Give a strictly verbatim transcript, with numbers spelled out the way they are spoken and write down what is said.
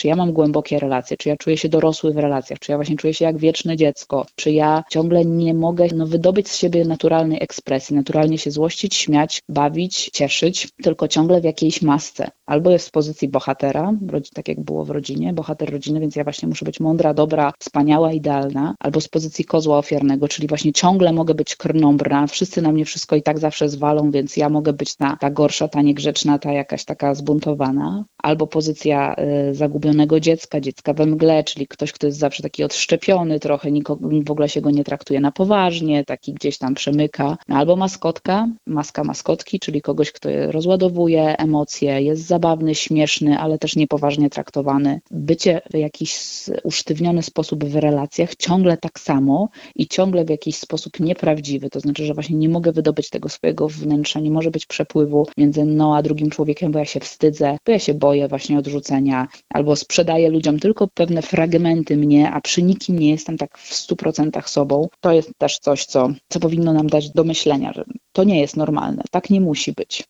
czy ja mam głębokie relacje, czy ja czuję się dorosły w relacjach, czy ja właśnie czuję się jak wieczne dziecko, czy ja ciągle nie mogę no, wydobyć z siebie naturalnej ekspresji, naturalnie się złościć, śmiać, bawić, cieszyć, tylko ciągle w jakiejś masce. Albo jest w pozycji bohatera, tak jak było w rodzinie, bohater rodziny, więc ja właśnie muszę być mądra, dobra, wspaniała, idealna, albo z pozycji kozła ofiarnego, czyli właśnie ciągle mogę być krnąbrna, wszyscy na mnie wszystko i tak zawsze zwalą, więc ja mogę być ta, ta gorsza, ta niegrzeczna, ta jakaś taka zbuntowana. Albo pozycja y, zagubionego dziecka, dziecka we mgle, czyli ktoś, kto jest zawsze taki odszczepiony, trochę nikogo, w ogóle się go nie traktuje na poważnie, taki gdzieś tam przemyka. Albo maskotka, maska maskotki, czyli kogoś, kto rozładowuje emocje, jest zabawny, śmieszny, ale też niepoważnie traktowany. Bycie w jakiś usztywniony sposób w relacjach, ciągle tak samo i ciągle w jakiś sposób nieprawdziwy, to znaczy, że właśnie nie mogę wydobyć tego swojego wnętrza, nie może być przepływu między mną a drugim człowiekiem, bo ja się wstydzę, bo ja się boję właśnie odrzucenia, albo sprzedaję ludziom tylko pewne fragmenty mnie, a przy nikim nie jestem tak w stu procentach sobą. To jest też coś, co, co powinno nam dać do myślenia, że to nie jest normalne, tak nie musi być.